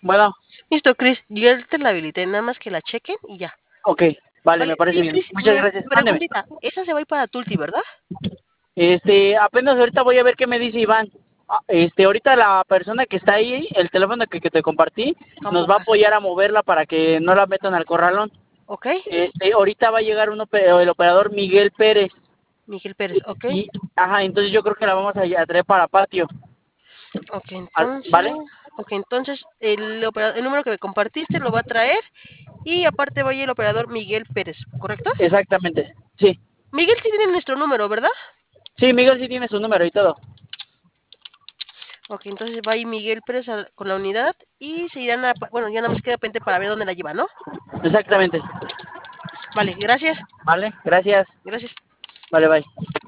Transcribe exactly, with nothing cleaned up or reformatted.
Bueno, Listo, Chris, yo te la habilité, nada más que la chequen y ya. ok, vale, me Vale, parece oye, bien. Chris, Muchas me gracias. Mándeme. preguntita, esa se va a ir para Tulti, ¿verdad? Este, apenas ahorita voy a ver qué me dice Iván. Ah, Este, ahorita la persona que está ahí, el teléfono que, que te compartí, nos va a Camboja, apoyar a moverla para que no la metan al corralón. ¿ok? Este, ahorita va a llegar un ope- el operador Miguel Pérez. Miguel Pérez, Y, ¿ok? y, ajá, entonces yo creo que la vamos a, a traer para patio. Ok, Al- entonces, ¿Vale? ok, entonces el, operador, el número que me compartiste lo va a traer y aparte va a ir el operador Miguel Pérez, ¿correcto? Exactamente. Sí. Miguel sí tiene nuestro número, ¿verdad? Sí, Miguel sí tiene su número y todo. Ok, entonces va ahí Miguel Pérez a- con la unidad y se irán a... Bueno, ya nada más queda pendiente para ver dónde la lleva, ¿no? Exactamente. Vale, gracias. Vale, gracias. Gracias. Vale, bye.